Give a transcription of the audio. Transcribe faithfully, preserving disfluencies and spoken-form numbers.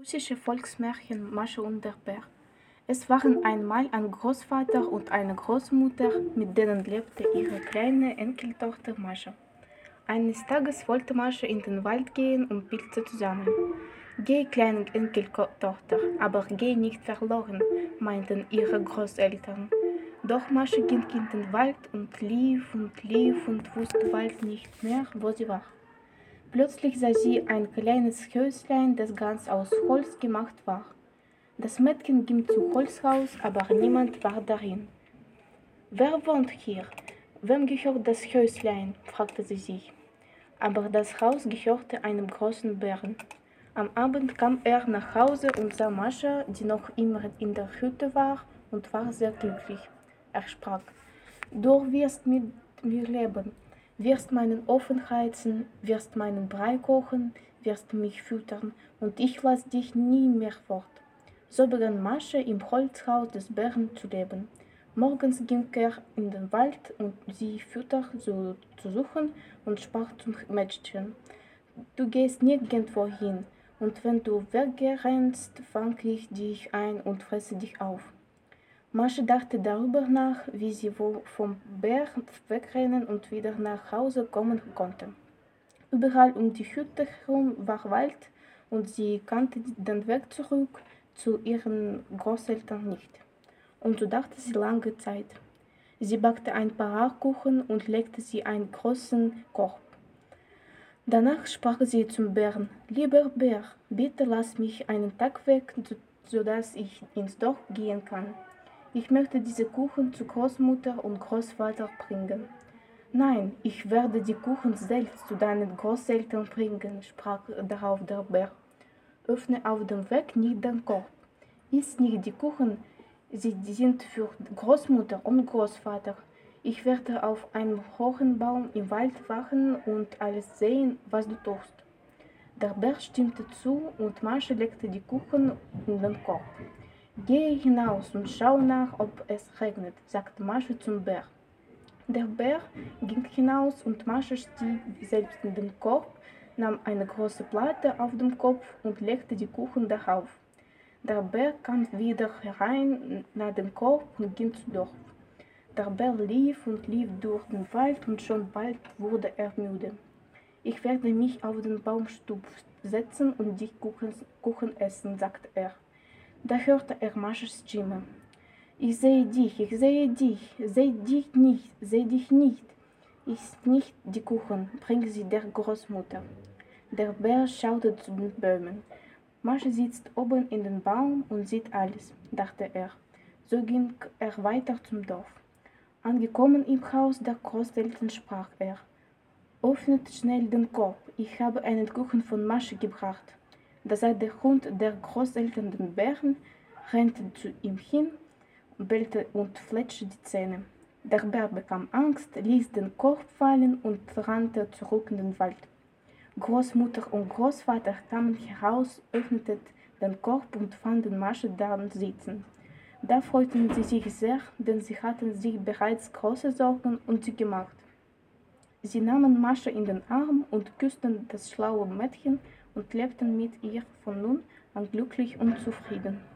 Russische Volksmärchen Mascha und der Bär. Es waren einmal ein Großvater und eine Großmutter, mit denen lebte ihre kleine Enkeltochter Mascha. Eines Tages wollte Mascha in den Wald gehen und Pilze zu sammeln. Geh, kleine Enkeltochter, aber geh nicht verloren, meinten ihre Großeltern. Doch Mascha ging in den Wald und lief und lief und wusste bald nicht mehr, wo sie war. Plötzlich sah sie ein kleines Häuslein, das ganz aus Holz gemacht war. Das Mädchen ging zum Holzhaus, aber niemand war darin. Wer wohnt hier? Wem gehört das Häuslein? Fragte sie sich. Aber das Haus gehörte einem großen Bären. Am Abend kam er nach Hause und sah Mascha, die noch immer in der Hütte war, und war sehr glücklich. Er sprach: Du wirst mit mir leben, wirst meinen Ofen heizen, wirst meinen Brei kochen, wirst mich füttern, und ich lass dich nie mehr fort. So begann Mascha im Holzhaus des Bären zu leben. Morgens ging er in den Wald, um sie Futter zu, zu suchen, und sprach zum Mädchen: Du gehst nirgendwo hin, und wenn du wegrennst, fange ich dich ein und fresse dich auf. Mascha dachte darüber nach, wie sie wohl vom Bär wegrennen und wieder nach Hause kommen konnte. Überall um die Hütte herum war Wald, und sie kannte den Weg zurück zu ihren Großeltern nicht. Und so dachte sie lange Zeit. Sie backte ein paar Kuchen und legte sie in einen großen Korb. Danach sprach sie zum Bären: Lieber Bär, bitte lass mich einen Tag weg, sodass ich ins Dorf gehen kann. Ich möchte diese Kuchen zu Großmutter und Großvater bringen. Nein, ich werde die Kuchen selbst zu deinen Großeltern bringen, sprach darauf der Bär. Öffne auf dem Weg nicht den Korb. Iss nicht die Kuchen, sie sind für Großmutter und Großvater. Ich werde auf einem hohen Baum im Wald wachen und alles sehen, was du tust. Der Bär stimmte zu, und Mascha legte die Kuchen in den Korb. Gehe hinaus und schau nach, ob es regnet, sagte Mascha zum Bär. Der Bär ging hinaus, und Mascha stieg selbst in den Korb, nahm eine große Platte auf den Kopf und legte die Kuchen darauf. Der Bär kam wieder herein nach dem Korb und ging zum Dorf. Der Bär lief und lief durch den Wald, und schon bald wurde er müde. Ich werde mich auf den Baumstumpf setzen und die Kuchen, Kuchen essen, sagte er. Da hörte er Maschas Stimme. Ich sehe dich, ich sehe dich, seh dich nicht, seh dich nicht. Iss nicht die Kuchen, bring sie der Großmutter. Der Bär schaute zu den Bäumen. Mascha sitzt oben in den Baum und sieht alles, dachte er. So ging er weiter zum Dorf. Angekommen im Haus der Großeltern sprach er: Öffnet schnell den Korb, ich habe einen Kuchen von Mascha gebracht. Da sah der Hund der Großeltern den Bären, rannte zu ihm hin, bellte und fletschte die Zähne. Der Bär bekam Angst, ließ den Korb fallen und rannte zurück in den Wald. Großmutter und Großvater kamen heraus, öffneten den Korb und fanden Mascha darin sitzen. Da freuten sie sich sehr, denn sie hatten sich bereits große Sorgen um sie gemacht. Sie nahmen Mascha in den Arm und küssten das schlaue Mädchen und lebten mit ihr von nun an glücklich und zufrieden.